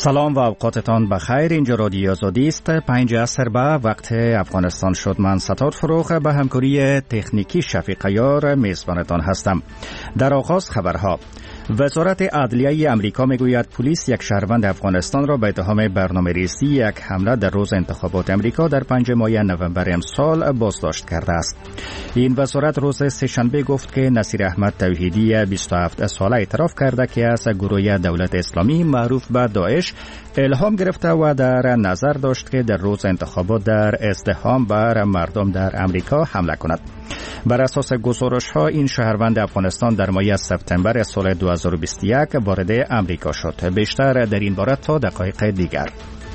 سلام و اوقاتتان بخیر. اینجا رادیو آزادی است. 5 عصر به وقت افغانستان شد. من ستار فروغ به همکاری تکنیکی شفیق یار میزبانتان هستم. در آغاز خبرها. وزارت عدلیه امریکا میگوید پلیس یک شهروند افغانستان را به اتهام برنامه‌ریزی یک حمله در روز انتخابات امریکا در 5 ماه نوامبر امسال بازداشت کرده است. این وزارت روز سه‌شنبه گفت که نصیر احمد توحیدی 27 ساله اعتراف کرده که از گروه دولت اسلامی معروف به داعش الهام گرفته و در نظر داشت که در روز انتخابات در ازدحام بر مردم در امریکا حمله کند. بر اساس گزارش‌ها این شهروند افغانستان در ماه سپتامبر سال 2021 وارد امریکا شد. بیشتر در این باره تا دقایق دیگر.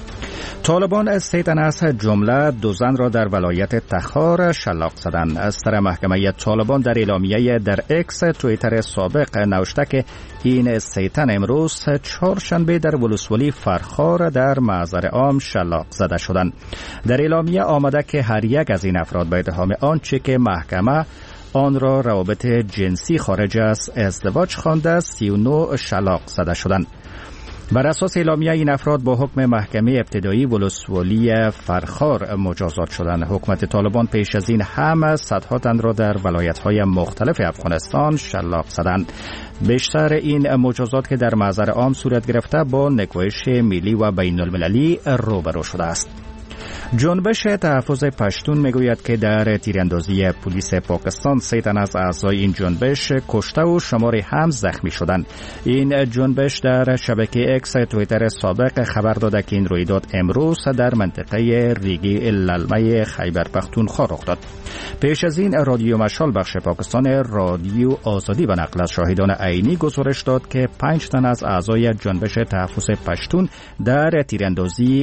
طالبان 3 تن از جمله 2 زن را در ولایت تخار شلاق زدند. سر محکمه طالبان در اعلامیه در اکس توییتر سابق نوشته که این 3 تن امروز چهارشنبه در ولسوالی فرخار در محضر عام شلاق زده شدند. در اعلامیه آمده که هر یک از این افراد به اتهام آنچه که محکمه آن را روابط جنسی خارج از ازدواج خوانده 39 شلاق زده شدند. بر اساس اعلامیه این افراد با حکم محکمه ابتدایی ولسوالی فرخار مجازات شدند. حکومت طالبان پیش از این هم صدها تن را در ولایت‌های مختلف افغانستان شلاق زدند. بیشتر این مجازات که در محضر عام صورت گرفته با نکوهش ملی و بین المللی روبرو شده است. جنبش تحفظ پشتون میگوید که در تیراندازی پلیس پاکستان 3 تن از اعضای این جنبش کشته و شماری هم زخمی شدند. این جنبش در شبکه اکس توییتر سابق خبر داده که این رویداد امروز در منطقه ریگی للمه خیبر پختونخوا رخ داد. پیش از این رادیو مشال بخش پاکستان رادیو آزادی به نقل از شاهدان عینی گزارش داد که 5 تن از اعضای جنبش تحفظ پشتون در تیراندازی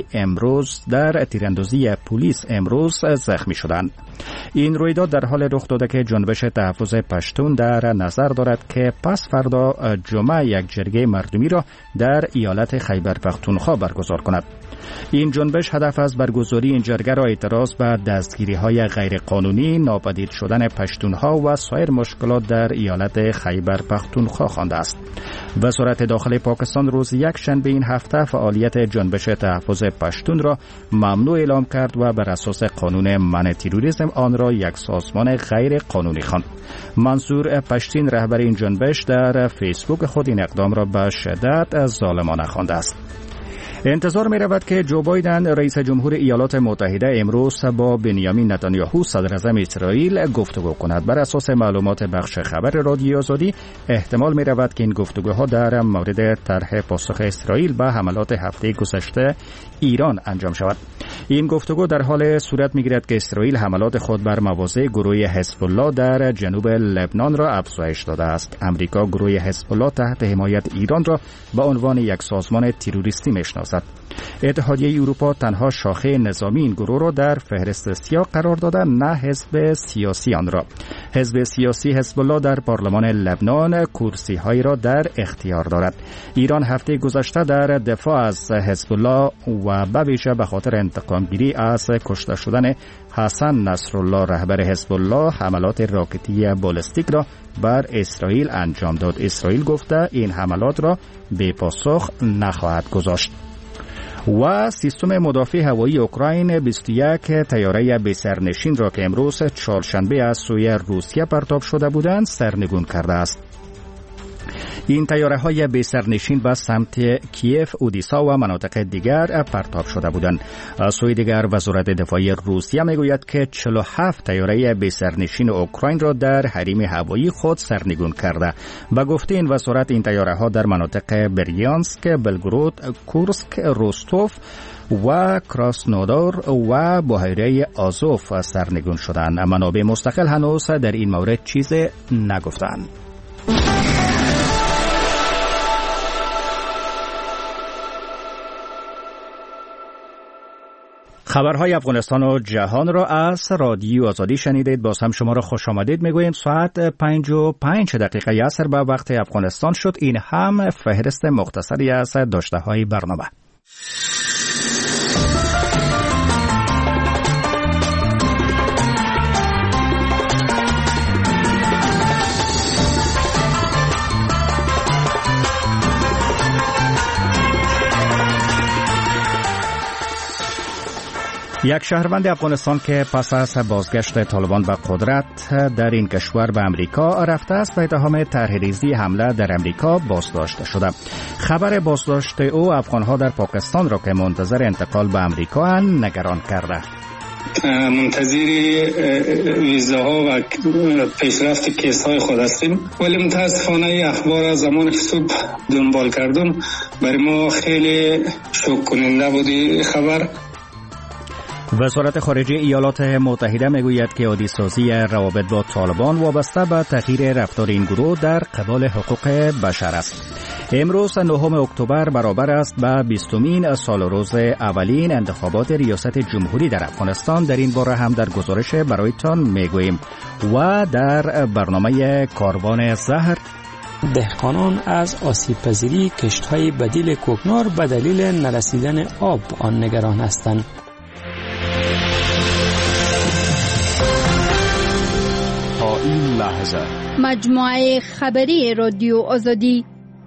پلیس امروز زخمی شدند. این رویداد در حال رخ داده که جنبش تحفظ پشتون در نظر دارد که پس فردا جمعه یک جرگه مردمی را در ایالت خیبر پختونخوا برگزار کند. این جنبش هدف از برگزاری این جرگه را اعتراض به دستگیری‌های غیرقانونی، ناپدید شدن پشتونها و سایر مشکلات در ایالت خیبر پختونخوا خوانده است. وزارت داخلی پاکستان روز یک شنبه این هفته فعالیت جنبش تحفظ پشتون را ممنوع اعلام کرد و بر اساس قانون منع تروریسم آن را یک سازمان غیر قانونی خواند. منصور پشتین رهبر این جنبش در فیسبوک خود این اقدام را به شدت ظالمانه خوانده است. انتظار می رود که جو بایدن رئیس جمهور ایالات متحده امروز با بنیامین نتانیاهو صدر اعظم اسرائیل گفتگو کند. بر اساس معلومات بخش خبر رادیو آزادی احتمال می رود که این گفتگوها در مورد طرح پاسخ اسرائیل به حملات هفته گذشته ایران انجام شود. این گفتگو در حال صورت می گیرد که اسرائیل حملات خود بر مواضع گروه حزب الله در جنوب لبنان را افزایش داده است. امریکا گروه حزب الله تحت حمایت ایران را به عنوان یک سازمان تروریستی میشناسد. اتحادیه اروپا تنها شاخه نظامی این گروه را در فهرست سیاه قرار داده، نه حزب سیاسی آن را. حزب سیاسی حزب الله در پارلمان لبنان کرسی‌هایی را در اختیار دارد. ایران هفته گذشته در دفاع از حزب الله و به ویژه به خاطر انتقامگیری از کشته شدن حسن نصرالله رهبر حزب الله حملات راکتی بالستیک را بر اسرائیل انجام داد. اسرائیل گفته این حملات را بی پاسخ نخواهد گذاشت. و سیستم مدافع هوایی اوکراین 21 طیاره بی‌سرنشین را که امروز چهارشنبه از سوی روسیه پرتاب شده بودند سرنگون کرده است. این طیاره‌های بی‌سرنشین به سمت کیف، اودیسا و مناطق دیگر پرتاب شده بودند. از سوی دیگر وزارت دفاع روسیه میگوید که 47 طیاره بی‌سرنشین اوکراین را در حریم هوایی خود سرنگون کرده. به گفته این وزارت این طیاره‌ها در مناطق بریانسک، بلگرود، کورسک، روستوف و کراسنودار و بحیره آزوف سرنگون شدند. منابع مستقل هنوز در این مورد چیزی نگفتند. خبرهای افغانستان و جهان را از رادیو آزادی شنیدید. باز هم شما را خوش آمدید میگوییم. ساعت 5:05 عصر به وقت افغانستان شد. این هم فهرست مختصری از داشته های برنامه. یک شهروند افغانستان که پس از بازگشت طالبان به قدرت در این کشور به امریکا رفته است به اتهام طرح‌ریزی حمله در امریکا بازداشت شده. خبر بازداشت او افغان‌ها در پاکستان را که منتظر انتقال به امریکا نگران کرده. منتظر ویزاها و پیشرفت کیس‌های خود هستیم، ولی متاسفانه اخبار از زمان که صبح دنبال کردم برای ما خیلی شوک کننده بود خبر. وزارت خارجه ایالات متحده میگوید که عادی‌سازی روابط با طالبان وابسته به تغییر رفتار این گروه در قبال حقوق بشر است. امروز 9 اکتبر برابر است به 20مین سال روز اولین انتخابات ریاست جمهوری در افغانستان. در این باره هم در گزارش برایتان میگوییم و در برنامه کاروان زهر دهقانان از آسیب پذیری کشت‌های بدیل کوکنار به دلیل نرسیدن آب آن نگران هستند. تا این لحظه مجموعه خبری رادیو آزادی.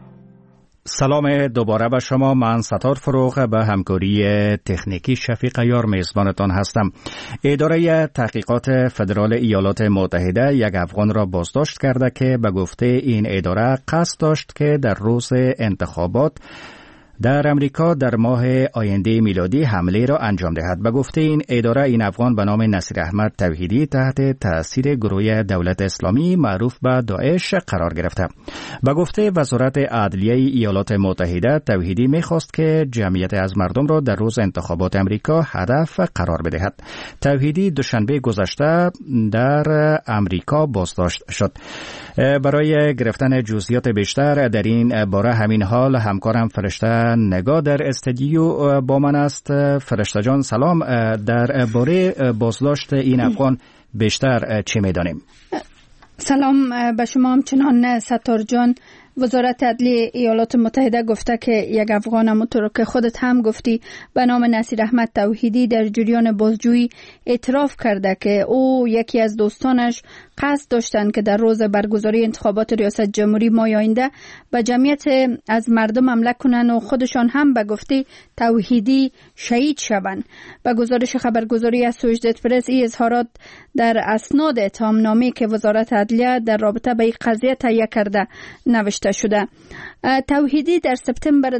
سلام دوباره به شما. من ستار فروغ به همکاری تکنیکی شفیق یار میزبانتان هستم. اداره تحقیقات فدرال ایالات متحده یک افغان را بازداشت کرده که به گفته این اداره قصد داشت که در روز انتخابات در امریکا در ماه آینده میلادی حمله را انجام دهد. به گفته این اداره این افغان به نام نصیر احمد توحیدی تحت تأثیر گروه دولت اسلامی معروف به داعش قرار گرفته. به گفته وزارت عدلیه ایالات متحده توحیدی میخواست که جمعیت از مردم را در روز انتخابات امریکا هدف قرار بدهد. توحیدی دوشنبه گذشته در امریکا بازداشت شد. برای گرفتن جزئیات بیشتر در این باره همین حال همکارم فرشته نگاه در استودیو با من است. فرشته جان سلام. در باره بازداشت این افغان بیشتر چه میدانیم؟ سلام به شما همچنان ستار جان. وزارت عدلیه ایالات متحده گفته که یک افغان همونطور که خودت هم گفتی به نام نصیر احمد توحیدی در جریان بازجویی اعتراف کرده که او یکی از دوستانش قصد داشتند که در روز برگزاری انتخابات ریاست جمهوری ماه آینده به جمعیت از مردم حمله کنند و خودشان هم به گفته توحیدی شهید شوند. به گزارش خبرگزاری اسوشییتد پرس این اظهارات در اسناد اتهامنامه‌ای که وزارت عدلیه در رابطه با این قضیه تهیه کرده نوشته شده. توحیدی در سپتامبر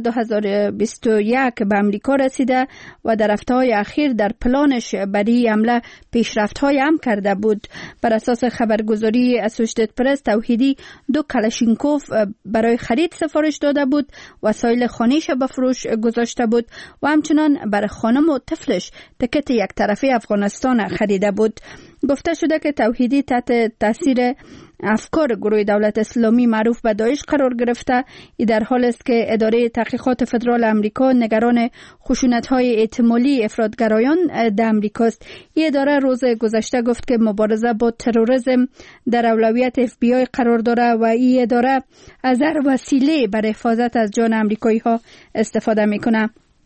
2021 به امریکا رسیده و در هفته‌های اخیر در پلانش برای حمله پیشرفت‌های هم کرده بود. بر اساس خبرگزاری اسوشییتد پرس توحیدی 2 کلاشینکوف برای خرید سفارش داده بود، وسایل خانه‌اش به فروش گذاشته بود و همچنان برای خانم و طفلش تکت یک طرفه افغانستان خریده بود. گفته شده که توحیدی تحت تاثیر افکار گروه دولت اسلامی معروف به داعش قرار گرفته. این در حال است که اداره تحقیقات فدرال امریکا نگران خشونت‌های احتمالی افراطگرایان در امریکا است. این اداره روز گذشته گفت که مبارزه با تروریسم در اولویت FBI قرار داره و این اداره از هر وسیله برای حفاظت از جان امریکایی‌ها استفاده می‌کنه.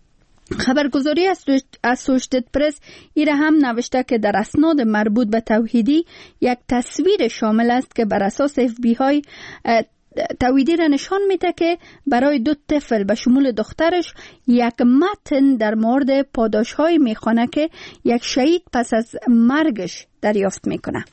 خبرگزاری اسوشییتد پرس ایره هم نوشته که در اسناد مربوط به توحیدی یک تصویر شامل است که بر اساس FBI توحیدی را نشان میده که برای 2 طفل به شمول دخترش یک متن در مورد پاداش‌های میخوانه که یک شهید پس از مرگش دریافت میکنه.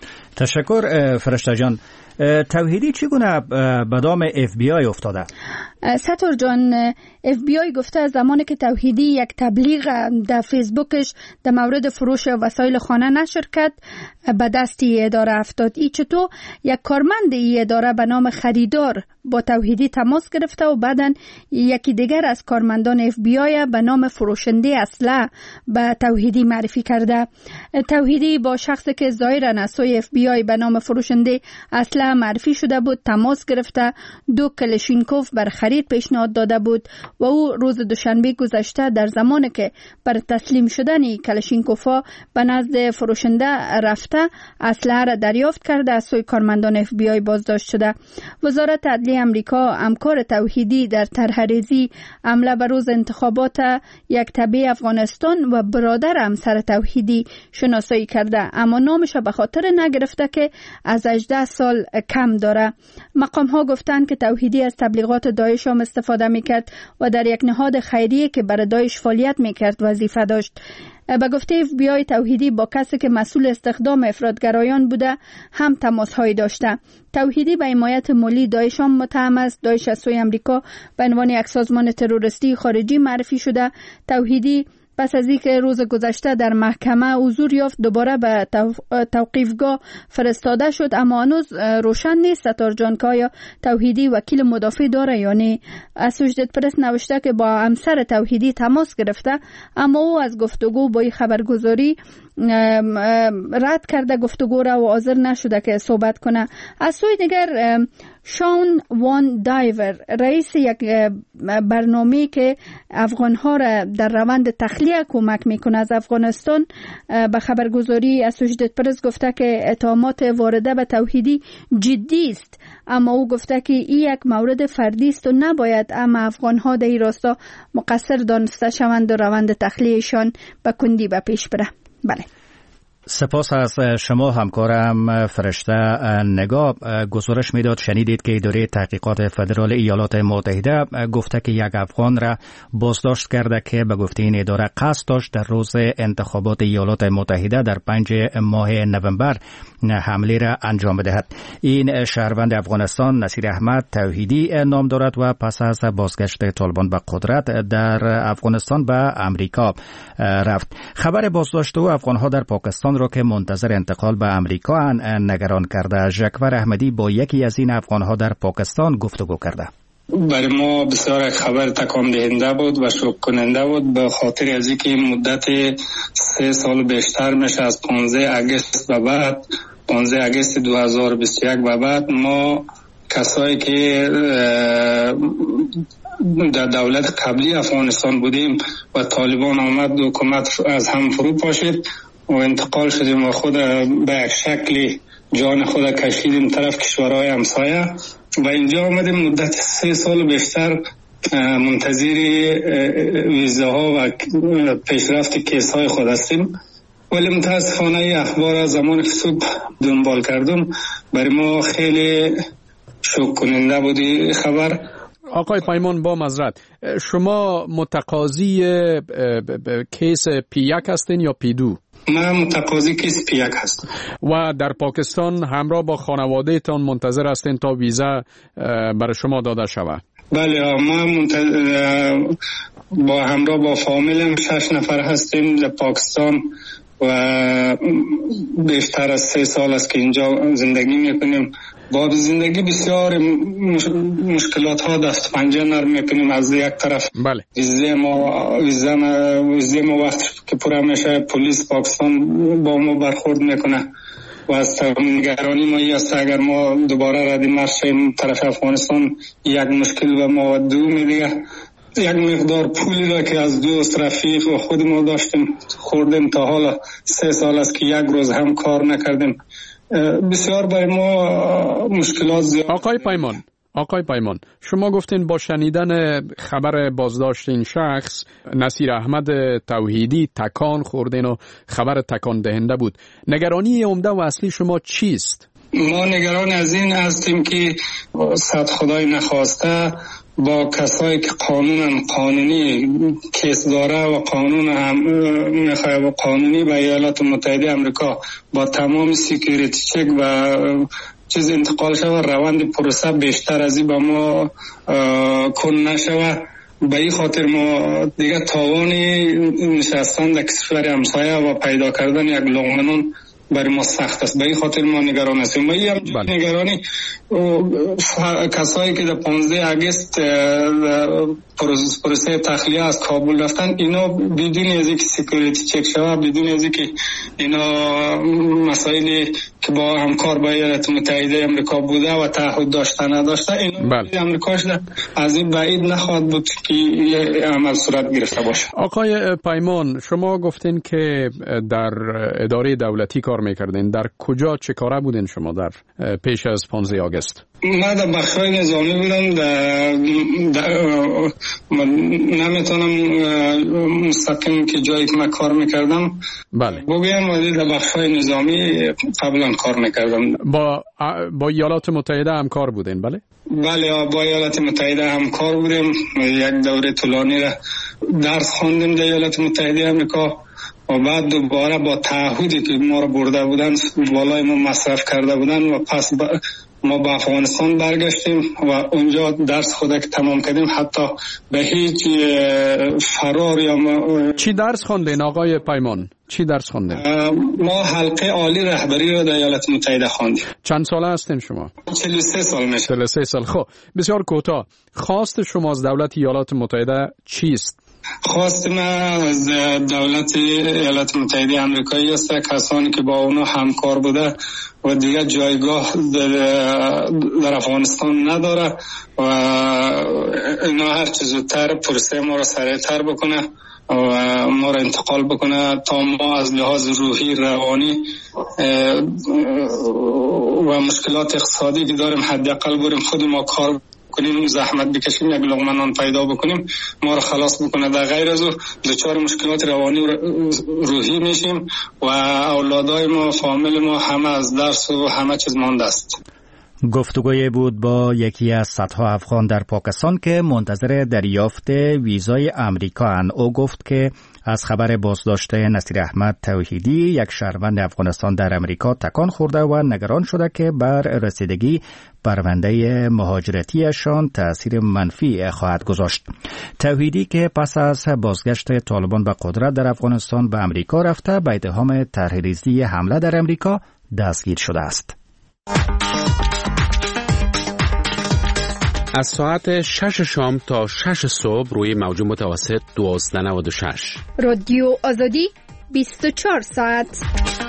تشکر فرشته جان. توحیدی چگونه به دام FBI افتاده؟ ستار جان، FBI گفته از زمانی که توحیدی یک تبلیغ در فیسبوکش در مورد فروش وسایل خانه نشر کرد به دست این اداره افتاد. ای چطور یک کارمند این اداره به نام خریدار با توحیدی تماس گرفته و بعدن یکی دیگر از کارمندان FBI به نام فروشنده اسلحه به توحیدی معرفی کرده. توحیدی با شخصی که ظاهراً از سوی FBI به نام فروشنده اسلحه معرفی شده بود تماس گرفته 2 کلاشینکوف بر خرید پیشنهاد داده بود و او روز دوشنبه گذشته در زمانی که بر تسلیم شدن کلاشینکوف‌ها به نزد فروشنده رفته اسلحه را دریافت کرده از سوی کارمندان FBI بازداشت شده. وزارت عدلیه امریکا همکار توحیدی در طرح‌ریزی حمله بر روز انتخابات یک تبع افغانستان و برادر همسر توحیدی شناسایی کرده، اما نامش به خاطر نگرفته که از 18 سال کم داره. مقام ها گفتند که توحیدی از تبلیغات داعش هم استفاده میکرد و در یک نهاد خیریه که برای داعش فعالیت میکرد وظیفه داشت. به گفته FBI توحیدی با کسی که مسئول استخدام افراطگرایان بوده هم تماس‌هایی داشته. توحیدی به حمایت مالی داعش هم متهم است. داعش از سوی امریکا به عنوان یک سازمان تروریستی خارجی معرفی شده. توحیدی پس از اینکه روز گذشته در محکمه حضور یافت دوباره به توقیفگاه فرستاده شد، اما هنوز روشن نیست ستار جان که آیا توحیدی وکیل مدافع داره یا نه. اسوشیتد پرس نوشته که با همسر توحیدی تماس گرفته، اما او از گفتگو با این خبرگزاری رد کرده گفتگو را و حاضر نشده که صحبت کنه. از سوی دیگر شان وان دایور، رئیس یک برنامه که افغانها را در روند تخلیه کمک میکنه از افغانستان، به خبرگزاری اسوشیتد پرس گفته که اتهامات وارده به توحیدی جدی است، اما او گفته که این یک مورد فردی است و نباید اما افغانها در این راستا مقصر دانسته شوند و روند تخلیهشان به کندی به پیش بره. بله. سپاس از شما همکارم فرشته نگاه. گزارش میداد شنیدید که اداره تحقیقات فدرال ایالات متحده گفته که یک افغان را بازداشت کرده که به گفته این اداره قصد داشت در روز انتخابات ایالات متحده در 5 ماه نوامبر حمله را انجام بدهد. این شهروند افغانستان نصیر احمد توحیدی نام دارد و پس از بازگشت طالبان به قدرت در افغانستان به امریکا رفت. خبر بازداشت او افغانها در پاکستان را که منتظر انتقال به امریکا نگران کرده. ژکور احمدی با یکی از این افغانها در پاکستان گفتگو کرده. برای ما بسیار خبر تکان دهنده بود و شوک کننده بود، به خاطر از اینکه مدت 3 سال بیشتر میشه، از 15 اگست به بعد، 15 اگست 2021 به بعد، ما کسایی که در دولت قبلی افغانستان بودیم و طالبان آمد حکومت از هم فرو پاشید و انتقال شدیم و خود به یک شکلی جان خود کشیدیم طرف کشورهای همسایه و اینجا آمدیم. مدت 3 سال بیشتر منتظر ویزاها و پیشرفت کیس های خود هستیم، ولی متاسفانه اخبار از زمان که صبح دنبال کردم برای ما خیلی شوک کننده بودی خبر. آقای پیمان، با معذرت، شما متقاضی کیس P1 هستین یا P2؟ من متقاضی کیس P1 هستم. و در پاکستان همراه با خانواده تان منتظر هستین تا ویزا برای شما داده شود؟ بله، ما با همراه با فامیلم 6 نفر هستیم در پاکستان و بیشتر از 3 سال است که اینجا زندگی میکنیم. با زندگی بسیار مشکلات ها دست پنجه نرم میکنیم. از یک طرف بله. ویزه ما وقت که پورا میشه پلیس پاکستان با ما برخورد میکنه و از نگرانی ما این است اگر ما دوباره ردی مرشیم طرف افغانستان یک مشکل به ما و دومی دیگه یک مقدار پولی را که از دوست رفیق و خود ما داشتیم خوردیم تا حالا 3 سال است که یک روز هم کار نکردیم. بسیار برای ما مشکلات زیاد. آقای پیمان، شما گفتین با شنیدن خبر بازداشت این شخص نصیر احمد توحیدی تکان خوردین و خبر تکان دهنده بود. نگرانی عمده و اصلی شما چیست؟ ما نگران از این هستیم که صد خدای نخواسته با کسایی که قانونی کیس داره و قانون هم میخواه و قانونی به ایالات متحده امریکا با تمام سیکیوریتی چک و چیز انتقال شود، روند پروسه بیشتر از این به ما کن نشود. به این خاطر ما دیگه تاوانی نشستن در کشور همسایه و پیدا کردن یک لقمه برای ما سخت است. به این خاطر ما نگران هستیم. ما این نگرانی کسایی که در 15 اگست پروسه تخلیه از کابل رفتن، اینا بدون از اینکه سکیوریتی چک شود، بدون از اینکه اینا مسائلی که با همکار با ایالات متحده امریکا بوده و تعهد داشته نداشته، اینا امریکاش از این بعید نخواهد بود که عمل صورت گرفته باشه. آقای پیمان، شما گفتین که در اداره دولتی کار میکردین. در کجا چه کاره بودین شما در پیش از 15 آگست؟ من در بخشای نظامی بودم. نمیتونم مستقیم که جایی که من کار میکردم بله بگویم، ولی در بخشای نظامی قبلا کار میکردم. با ایالات متحده هم کار بودین؟ بله با ایالات متحده هم کار بودیم. یک دوره طولانی را درس خواندیم در ایالات متحده امریکا و بعد دوباره با تعهدی که ما رو برده بودن بالای ما مصرف کرده بودن و پس ما به افغانستان برگشتیم و اونجا درس خود که تمام کردیم. حتی به هیچ فرار یا چی درس خوندین آقای پیمان؟ چی درس خوندین؟ ما حلقه عالی رهبری رو در ایالات متحده خواندیم. چند ساله هستین شما؟ 43 سال میشه. 43 سال. خب بسیار کوتاه، خواست شما از دولت ایالات متحده چیست؟ خواست ما از دولت ایالات متحده آمریکایی است کسانی که با اونا همکار بوده و دیگه جایگاه در افغانستان نداره و اینا هر چه زودتر پروسه ما را سریعتر بکنه و ما را انتقال بکنه تا ما از لحاظ روحی روانی و مشکلات اقتصادی که داریم حداقل بریم خود ما کار کنیم، زحمت بکشیم، یک لقمه نان پیدا بکنیم، ما رو خلاص بکنه. در غیر از او دچار مشکلات روانی و روحی میشیم و اولادای ما، فامیل ما همه از درس و همه چیز مانده است. گفتگوی بود با یکی از صدها افغان در پاکستان که منتظر دریافت ویزای امریکا اند. او گفت که از خبر بازداشت نصیر احمد توحیدی، یک شهروند افغانستان در امریکا، تکان خورده و نگران شده که بر رسیدگی پرونده مهاجرتیشان تأثیر منفی خواهد گذاشت. توحیدی که پس از بازگشت طالبان به قدرت در افغانستان به امریکا رفته، به اتهام طرحریزی حمله در امریکا دستگیر شده است. از ساعت 6 شام تا 6 صبح روی موج متوسط 1296 رادیو آزادی 24 ساعت.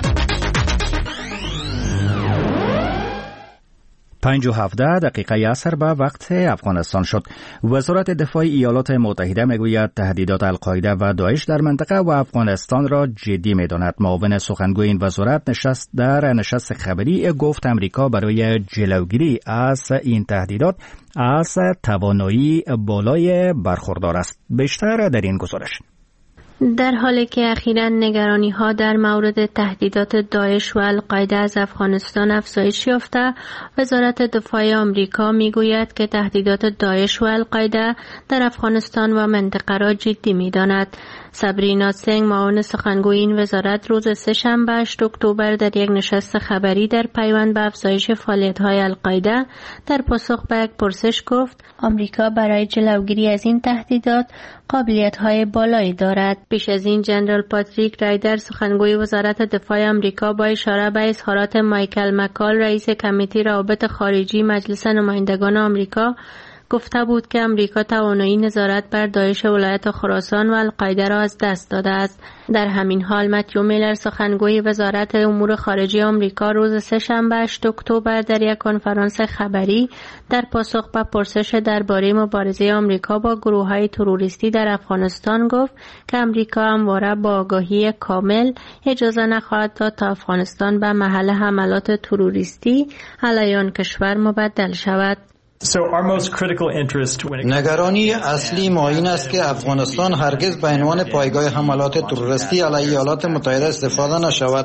5:17 عصر به وقت افغانستان شد. وزارت دفاع ایالات متحده میگوید تهدیدات القاعده و داعش در منطقه و افغانستان را جدی میداند. معاون سخنگوی این وزارت نشست خبری گفت امریکا برای جلوگیری از این تهدیدات از توانایی بالای برخوردار است. بیشتر در این گزارش. در حالی که اخیراً نگرانی‌ها در مورد تهدیدات داعش و القاعده از افغانستان افزایش یافته، وزارت دفاع آمریکا میگوید که تهدیدات داعش و القاعده در افغانستان و منطقه را جدی می‌داند. سابرینا سنگ، معاون سخنگوی این وزارت، روز سه‌شنبه 8 اکتبر در یک نشست خبری در پیوند به افزایش فعالیت‌های القاعده در پاسخ به یک پرسش گفت آمریکا برای جلوگیری از این تهدیدات قابلیت‌های بالایی دارد. پیش از این جنرال پاتریک رایدر، سخنگوی وزارت دفاع آمریکا، با اشاره به اظهارات مایکل مکال، رئیس کمیته روابط خارجی مجلس نمایندگان آمریکا، گفته بود که امریکا توانایی نظارت بر داعش ولایت خراسان و القاعده را از دست داده است. در همین حال متیو میلر، سخنگوی وزارت امور خارجه آمریکا، روز سه‌شنبه 8 اکتبر در یک کنفرانس خبری در پاسخ به پرسش درباره مبارزه آمریکا با گروه‌های تروریستی در افغانستان گفت که امریکا همواره با آگاهی کامل اجازه نخواهد داد تا افغانستان به محل حملات تروریستی علیه آن کشور مبدل شود. نگرانی اصلی ما این است که افغانستان هرگز به عنوان پایگاه حملات تروریستی علیه ایالات متحده استفاده نشود.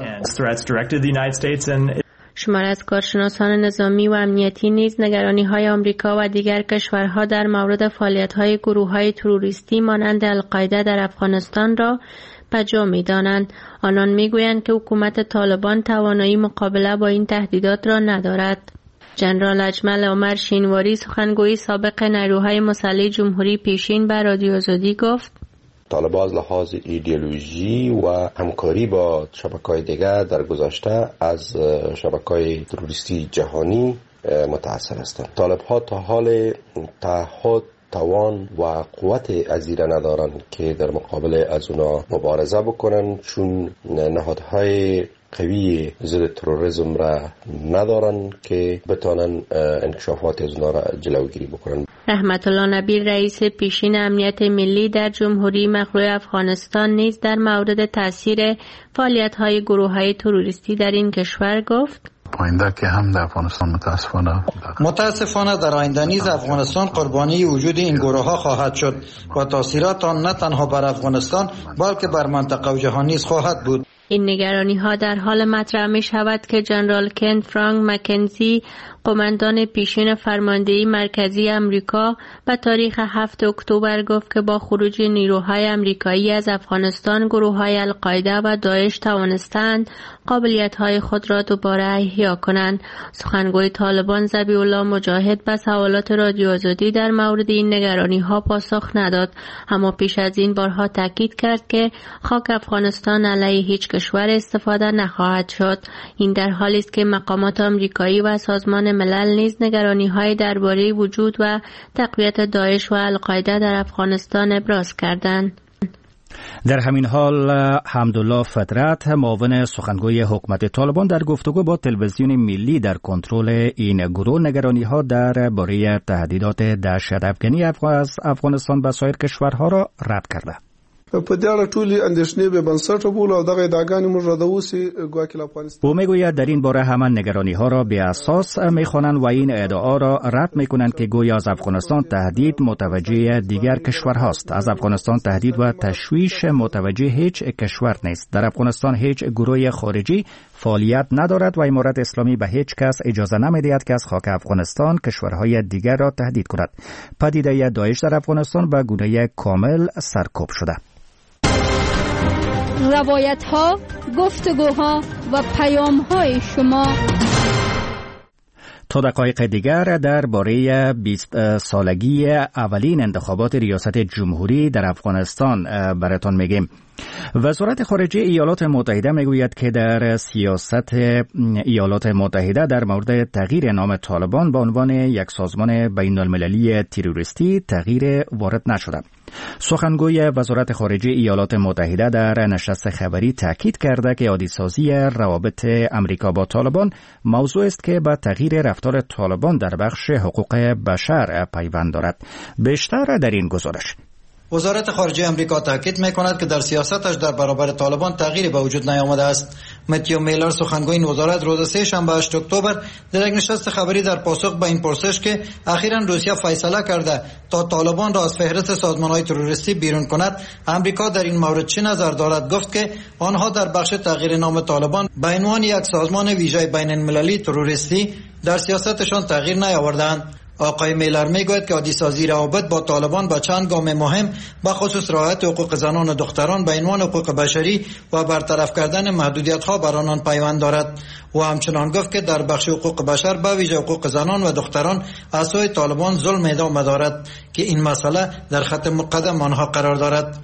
شمار از کارشناسان نظامی و امنیتی نیز نگرانی‌های آمریکا و دیگر کشورها در مورد فعالیت‌های گروه‌های تروریستی مانند القاعده در افغانستان را بجا می‌دانند. آنان می‌گویند که حکومت طالبان توانایی مقابله با این تهدیدات را ندارد. جنرال اجمل عمر شینواری، سخنگوی سابق نیروهای مسلح جمهوری پیشین، به رادیو آزادی گفت طالبان از لحاظ ایدئولوژی و همکاری با شبکه‌های دیگر در گذشته از شبکه‌های تروریستی جهانی متأثر هستند. طالب‌ها تا حال تعهد، توان و قوت ازیره ندارند که در مقابل از اونا مبارزه بکنن، چون نهادهای قوی ضد تروریسم را ندارن که بتانن انکشافات از اونا را جلوگیری بکنن. رحمت الله نبیل، رئیس پیشین امنیت ملی در جمهوری مخلوع افغانستان، نیز در مورد تاثیر فعالیت‌های گروه‌های تروریستی در این کشور گفت آینده که هم در افغانستان متاسفانه در آینده نیز افغانستان قربانی وجود این گروه‌ها خواهد شد و تاثیرات آن نه تنها بر افغانستان بلکه بر منطقه و جهان نیز خواهد بود. این نگرانی ها در حال مطرح می شود که جنرال کن فرانک مکنزی، قماندان پیشین فرماندهی مرکزی امریکا، به تاریخ 7 اکتبر گفت که با خروج نیروهای امریکایی از افغانستان، گروه‌های القاعده و داعش توانستند قابلیت‌های خود را دوباره احیا کنند. سخنگوی طالبان ذبیح الله مجاهد به سوالات رادیو آزادی در مورد این نگرانی‌ها پاسخ نداد، اما پیش از این بارها تاکید کرد که خاک افغانستان علیه هیچ کشور استفاده نخواهد شد. این در حالی است که مقامات آمریکایی و سازمان ملل نیز نگرانی‌های درباره وجود و تقویت داعش و القاعده در افغانستان ابراز کردند. در همین حال حمدالله فطرت، معاون سخنگوی حکومت طالبان، در گفتگو با تلویزیون ملی در کنترل این گروه نگرانی‌ها درباره تهدیدات دهشت‌افکنی از افغانستان به سایر کشورها را رد کرده. په دې اړه ټولې اندېښنې به بنسټه بولو او دغه ادعاګانې موږ ردووسي ګواکې افغانستان. او میگوید در این باره همان نگرانی‌ها را به اساس می‌خوانند و این ادعا را رد می‌کنند که گویا از افغانستان تهدید متوجه دیگر کشورهاست. از افغانستان تهدید و تشویش متوجه هیچ کشور نیست. در افغانستان هیچ گروه خارجی فعالیت ندارد و امارت اسلامی به هیچ کس اجازه نمی‌دهد که از خاک افغانستان کشورهای دیگر را تهدید کند. پدیده داعش در افغانستان به گونه کامل سرکوب شده. روایت ها، گفتگوها و پیام های شما. تا دقایق دیگر درباره 20 سالگی اولین انتخابات ریاست جمهوری در افغانستان براتون میگیم. وزارت خارجه ایالات متحده میگوید که در سیاست ایالات متحده در مورد تغییر نام طالبان به عنوان یک سازمان بین المللی تروریستی تغییر وارد نشده. سخنگوی وزارت خارجه ایالات متحده در نشست خبری تاکید کرده که عادی‌سازی روابط امریکا با طالبان موضوع است که به تغییر رفتار طالبان در بخش حقوق بشر پیوند دارد. بیشتر در این گزارش. وزارت خارجه امریکا تاکید می‌کند که در سیاستش در برابر طالبان تغییری به وجود نیامده است. متیو میلر، سخنگوی این وزارت، روز سه‌شنبه 8 اکتبر در یک نشست خبری در پاسخ به این پرسش که اخیراً روسیه فیصله کرده تا طالبان را از فهرست سازمان‌های تروریستی بیرون کند، امریکا در این مورد چه نظر دارد، گفت که آنها در بخش تغییر نام طالبان به عنوان یک سازمان ویژه بین‌المللی تروریستی در سیاستشان تغییر نیاوردند. آقای میلر میگوید که عادی‌سازی روابط با طالبان با چند گام مهم به خصوص رعایت حقوق زنان و دختران به عنوان حقوق بشری و برطرف کردن محدودیت‌ها بر آنان پیوند دارد. و همچنان گفت که در بخش حقوق بشر به ویژه حقوق زنان و دختران از سوی طالبان ظلم ادامه دارد که این مسئله در خط مقدم آنها قرار دارد.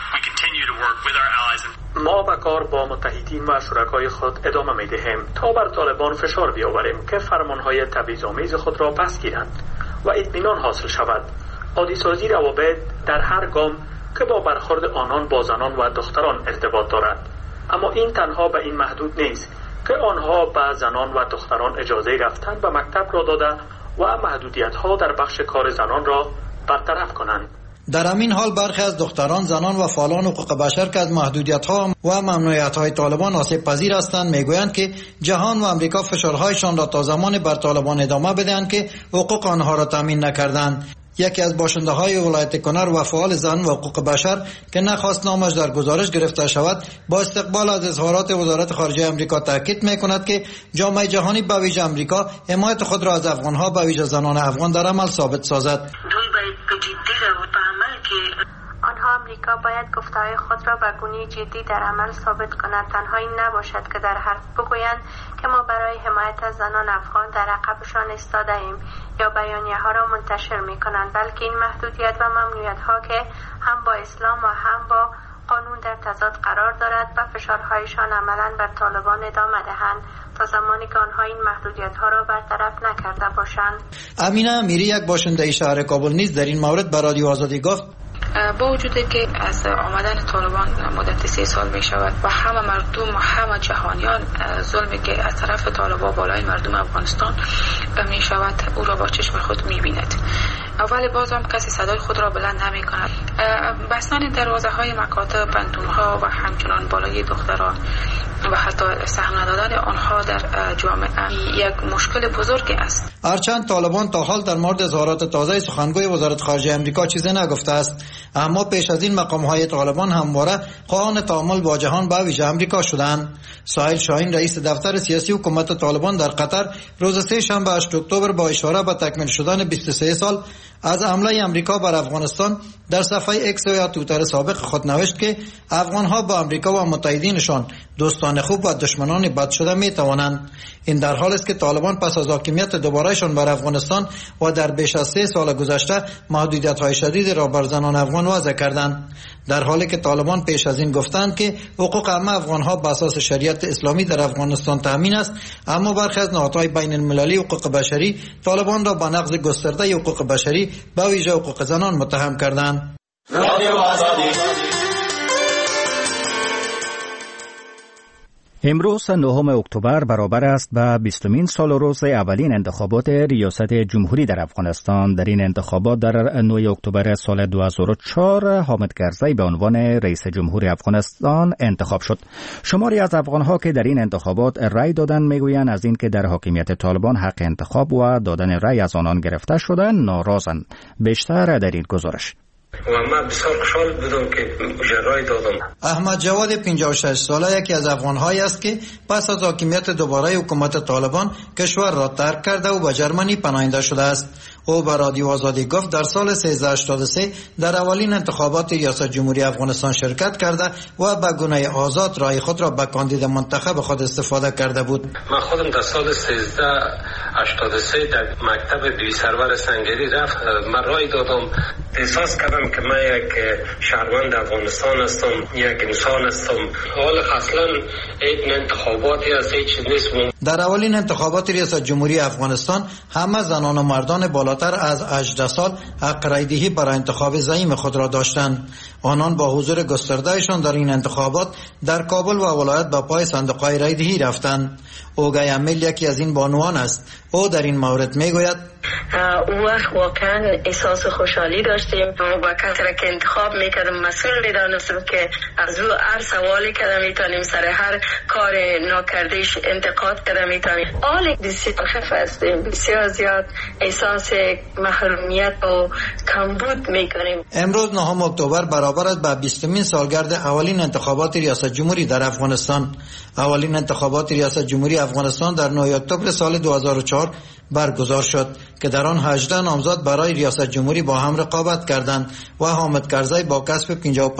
ما به کار با متحدین و شرکای خود ادامه می‌دهیم تا بر طالبان فشار بیاوریم که فرمان‌های تبعیض‌آمیز خود را پس گیرند و اطمینان حاصل شود. عادی‌سازی روابط در هر گام که با برخورد آنان با زنان و دختران ارتباط دارد، اما این تنها به این محدود نیست که آنها به زنان و دختران اجازه رفتن به مکتب را داده و محدودیت‌ها در بخش کار زنان را برطرف کنند. در همین حال برخی از دختران، زنان و فعالان حقوق بشر که از محدودیت‌ها و ممنوعیت‌های طالبان آسیب پذیر هستند میگویند که جهان و امریکا فشارهایشان را تا زمان بر طالبان ادامه بدهند که حقوق آنها را تامین نکردند. یکی از باشنده‌های ولایت کنر و فعال زن و حقوق بشر که نخواست نامش در گزارش گرفته شود، با استقبال از اظهارات وزارت خارجه امریکا تاکید می‌کند که جامعه جهانی به ویژه امریکا حمایت خود را از افغان‌ها به ویژه زنان افغان در عمل ثابت سازد. آنها امریکا باید گفته‌های خود را به گونه جدی در عمل ثابت کند. تنها این نباشد که در حرف بگویند که ما برای حمایت از زنان افغان در عقبشان ایستاده ایم یا بیانیه‌ها را منتشر می‌کنند، بلکه این محدودیت و ممنوعیت‌ها که هم با اسلام و هم با قانون در تضاد قرار دارد و فشارهایشان عملاً بر طالبان ادامه دهند تا زمانی که آنها این محدودیت‌ها را برطرف نکرده باشند. امینه امیری، یک باشنده شهر کابل نیز در این مورد به رادیو آزادی گفت با وجود که از آمدن طالبان مدت 3 سال می شود و همه مردم و همه جهانیان ظلمی که از طرف طالبان بالای مردم افغانستان می شود او را با چشم خود می بیند، ولی باز هم کسی صدای خود را بلند نمی کند. بستن دروازه های مکاتب، پنتون ها و همچنان بالای دختران و حتی سهم ندادن آنها در جامعه یک مشکل بزرگی است. هرچند طالبان تا حال در مورد اظهارات تازه سخنگوی وزارت خارجه آمریکا چیزی نگفته است، اما پیش از این مقام‌های طالبان همواره خواهان تعامل با جهان به ویژه آمریکا شدند. سهیل شاهین رئیس دفتر سیاسی حکومت طالبان در قطر روز سه شنبه 8 اکتبر با اشاره به تکمیل شدن 23 سال از حمله آمریکا بر افغانستان در صفحه ایکس یا توییتر سابق خود نوشت که افغان‌ها با آمریکا و متحدینشان دوستان خوب و دشمنان بد شده می‌توانند. این در حالی است که طالبان پس از حاکمیت دوبارهشان بر افغانستان و در بیش از 3 سال گذشته محدودیت‌های شدید را بر زنان افغان وضع کردند، در حالی که طالبان پیش از این گفتند که حقوق همه افغان‌ها بر اساس شریعت اسلامی در افغانستان تامین است، اما برخی از نهادهای بین المللی حقوق بشری طالبان را به نقض گسترده حقوق بشری به ویژه حقوق زنان متهم کردند. امروز 9 اکتبر برابر است به 20مین سال و روز اولین انتخابات ریاست جمهوری در افغانستان. در این انتخابات در 9 اکتبر سال 2004 حامد کرزی به عنوان رئیس جمهور افغانستان انتخاب شد. شماری از افغانها که در این انتخابات رأی دادند میگویند از اینکه در حاکمیت طالبان حق انتخاب و دادن رأی از آنان گرفته شده ناراضند. بیشتر در این گزارش. و من بسیار خوشحال بودم که رای دادم. احمد جواد 56 ساله یکی از افغان‌هایی است که پس از حاکمیت دوباره حکومت طالبان کشور را ترک کرده و به جرمنی پناهنده شده است. او به رادیو آزادی گفت در سال 1383 در اولین انتخابات ریاست جمهوری افغانستان شرکت کرده و به گونه آزاد رای خود را به کاندید منتخب خود استفاده کرده بود. من خودم در سال 1383 در مکتب دوی سرور سنگری رفت، من رای دادم. احساس کردم که من یک شهروند افغانستان هستم، یک انسان هستم. حال اصلا این انتخاباتی از هیچ نیست. در اولین انتخابات ریاست جمهوری افغانستان همه زنان و مردان بالاتر از 18 سال حق رای دهی برای انتخاب زعیم خود را داشتند. آنان با حضور گستردهشان در این انتخابات در کابل و ولایت به پای صندوق‌های رای دهی رفتند. اوگای امیل یکی از این بانوان است. او در این مورد میگوید اون وقت واقعا احساس خوشحالی داشتیم و با کسی را که انتخاب میکردم مسئول میدانستم که از او هر سوالی که میتونیم سر هر کار ناکردهش انتقاد کرده میتونیم. حال بسیار خفه هستیم، بسیار زیاد احساس محرومیت و کمبود میکنیم. امروز 9 اکتبر برابر است به 20مین سالگرد اولین انتخابات ریاست جمهوری در افغانستان. اولین انتخابات ریاست جمهوری افغانستان در 9 اکتبر سال 2004 برگزار شد که در آن 18 نامزد برای ریاست جمهوری با هم رقابت کردند و حامد کرزی با کسب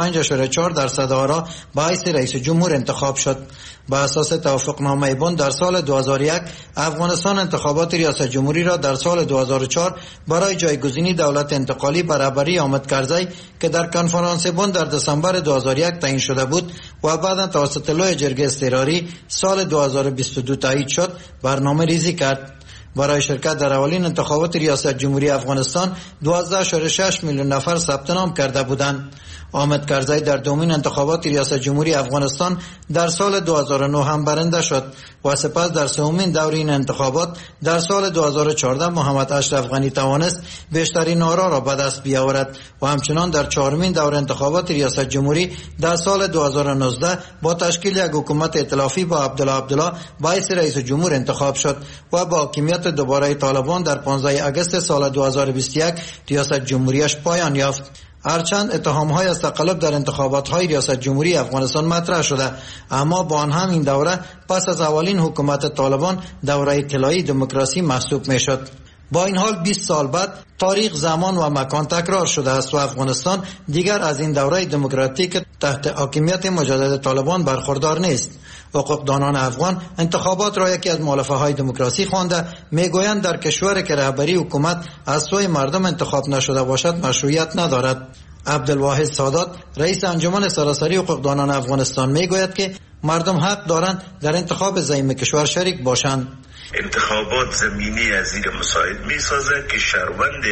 55.4% آرا به حیث رئیس جمهور انتخاب شد. با اساس توافقنامه بن در سال 2001 افغانستان انتخابات ریاست جمهوری را در سال 2004 برای جایگزینی دولت انتقالی برابری حامد کرزی که در کنفرانس بن در دسامبر 2001 تعیین شده بود و بعدا توسط لوی جرگه اضطراری سال 2022 تایید شد برنامه ریزی کرد. برای شرکت در اولین انتخابات ریاست جمهوری افغانستان 12.6 میلیون نفر ثبت نام کرده بودند. حامد کرزی در دومین انتخابات ریاست جمهوری افغانستان در سال 2009 هم برنده شد و سپس در سومین دور این انتخابات در سال 2014 محمد اشرف غنی توانست بیشترین آرا را به دست بیاورد و همچنان در چهارمین دور انتخابات ریاست جمهوری در سال 2019 با تشکیل یک حکومت ائتلافی با عبدالله به حیث رئیس جمهور انتخاب شد و با حاکمیت دوباره طالبان در 15 اگست سال 2021 ریاست جمهوریش پایان یافت. هرچند اتهام‌های از تقلب در انتخابات‌های ریاست جمهوری افغانستان مطرح شده، اما با آن هم این دوره پس از اولین حکومت طالبان دوره طلایی دموکراسی محسوب می‌شد. با این حال 20 سال بعد تاریخ، زمان و مکان تکرار شده است و افغانستان دیگر از این دوره دموکراتیک تحت حاکمیت مجدد طالبان برخوردار نیست. حقوقدانان افغان انتخابات را یکی از مؤلفه‌های دموکراسی خوانده میگویند در کشوری که رهبری حکومت از سوی مردم انتخاب نشده باشد مشروعیت ندارد. عبدالواحد سادات رئیس انجمن سراسری حقوقدانان افغانستان میگوید که مردم حق دارند در انتخاب زعیم کشور شریک باشند. انتخابات زمینی از زیر مساعد می سازد که شهروند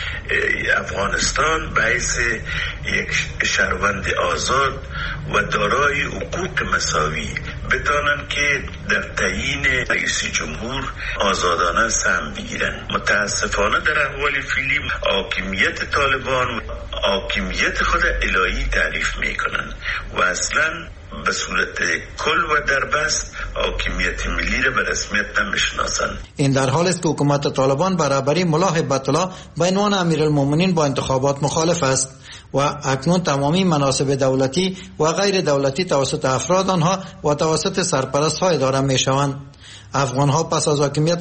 افغانستان به حیث یک شهروند آزاد و دارای حقوق مساوی بتانند که در تعیین رئیس جمهور آزادانه سهم بگیرند. متاسفانه در احوال فعلی حاکمیت طالبان حاکمیت خود الهی تعریف می کنند و اصلا به صورت کل و دربست حاکمیت ملی را به رسمیت نمیشناسند. این در حال است که حکومت طالبان برابری ملا هیبت الله به عنوان امیرالمومنین با انتخابات مخالف است و اکنون تمامی مناصب دولتی و غیر دولتی توسط افراد آنها و توسط سرپرست ها اداره می شوند. افغان ها پس از حاکمیت